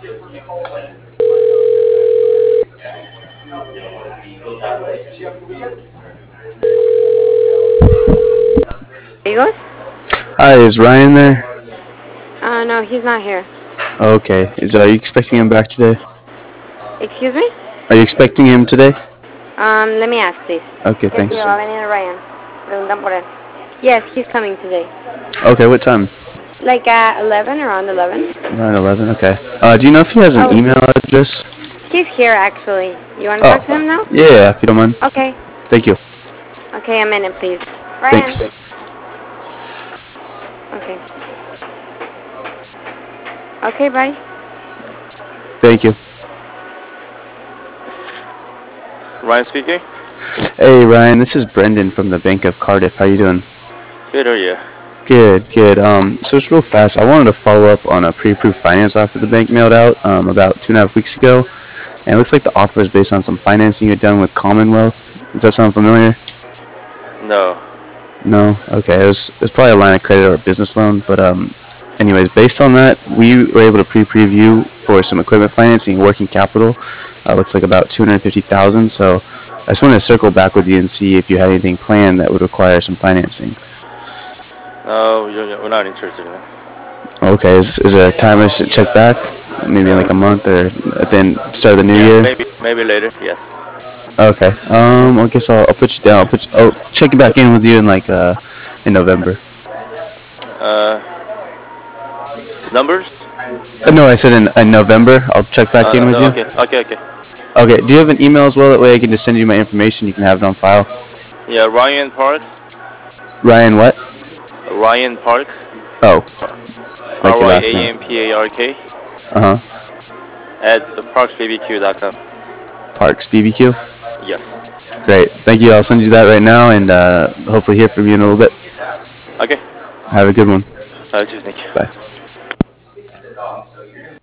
Eagles? Hi, is Ryan there? No, he's not here. Okay. Are you expecting him back today? Excuse me? Are you expecting him today? Let me ask, please. Okay, Que si thanks. va a venir Ryan. Preguntan por él. Yes, he's coming today. Okay, what time? Like at 11, around 11. Around 11. Okay. Do you know if he has an Oh, email address? he's here actually. You want to Oh, talk to him now? yeah, if you don't mind. Okay. Thank you. Okay, a minute, please. Ryan. Thanks. Okay. Okay, buddy. Thank you. Ryan speaking. Hey, Ryan, this is Brendan from the Bank of Cardiff. How you doing? Good, how are you? Good, good. So it's real fast. I wanted to follow up on a pre-approved finance offer the bank mailed out about 2.5 weeks ago, and it looks like the offer is based on some financing you had done with Commonwealth. Does that sound familiar? No. No. Okay. It was probably a line of credit or a business loan, but anyways, based on that, we were able to pre-preview for some equipment financing, and working capital. Looks like about 250,000. So I just wanted to circle back with you and see if you had anything planned that would require some financing. No, we're not interested in it. Okay. Is there a time I should check back? Maybe in like a month or at the start of the new Yeah, year. maybe later. Yes. Okay. I guess I'll put you down. I'll check back in with you in like in November. Uh, Numbers? No, I said in November. I'll check back in with No. you. Okay. Okay. Do you have an email as well? That way I can just send you my information. You can have it on file. Yeah, Ryan Parks. Ryan, what? Ryan Parks. Oh, like your last name. RYANPARK Uh huh. at parksbbq.com. Parks BBQ. Yes. Great. Thank you. I'll send you that right now, and hopefully hear from you in a little bit. Okay. Have a good one. Thank you. Bye.